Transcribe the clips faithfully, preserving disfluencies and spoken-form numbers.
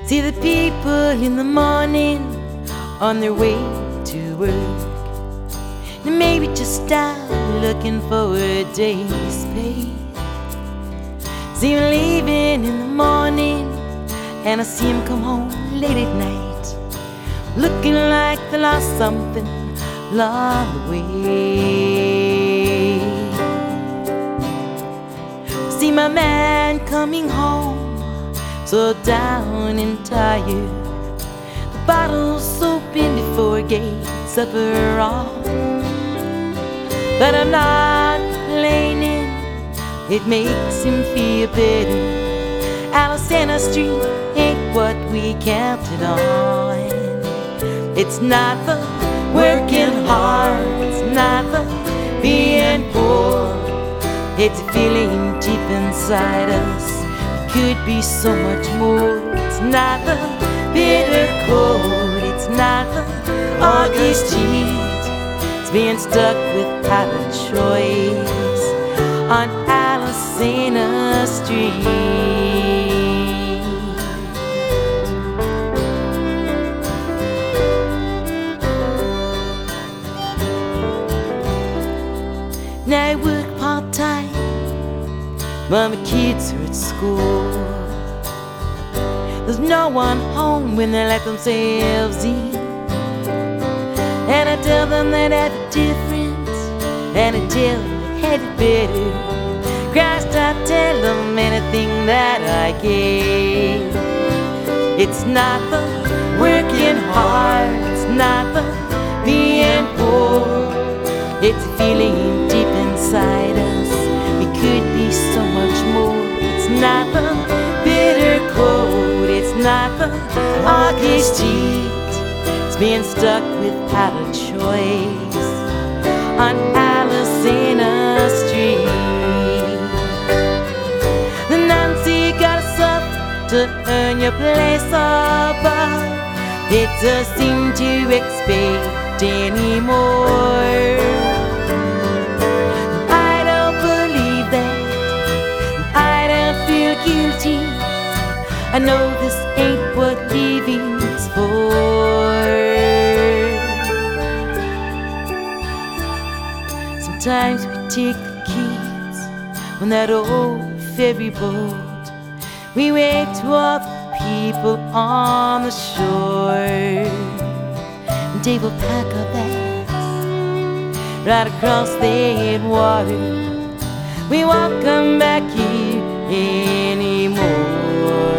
See the people in the morning on their way to work. They maybe just out looking for a day's pay. See them leaving in the morning, and I see them come home late at night, looking like they lost something along the way. See my man coming home so down and tired, the bottle's open before he gets supper on. But I'm not complaining, it makes him feel better. Alexander Street ain't what we counted on. It's not the working hard, it's not the being poor, it's a feeling deep inside us. Could be so much more. It's not the bitter cold, it's not the August heat, it's being stuck without a choice on Alexander Street. Now I work part-time while my kids are at school. There's no one home when they let themselves in, and I tell them that I had a difference, and I tell them I had it better. Christ, I tell them anything that I can. It's not the working hard, it's not the being poor, it's a feeling deep inside us. We could be so much more. It's not the bitter cold, it's not the August heat, it's being stuck without a choice on Alexander Street. The Nancy gotta suffer to earn your place above. It doesn't seem to expect anymore. Guilty, I know this ain't what living's for. Sometimes we take the kids on that old ferry boat. We wait to all the people on the shore, and they will pack our bags right across the water. We won't come back here anymore.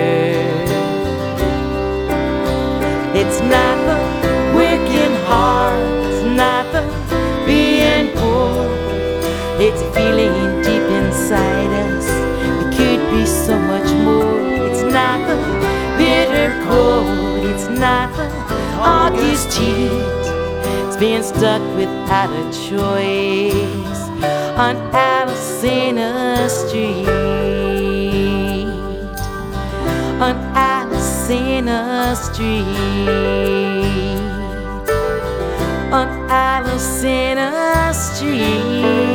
It's not the working hard, it's not the being poor, it's a feeling deep inside us. We could be so much more. It's not the bitter cold, it's not the August heat, it's being stuck without a choice on Alexander Street, on Alexander Street, on Alexander Street.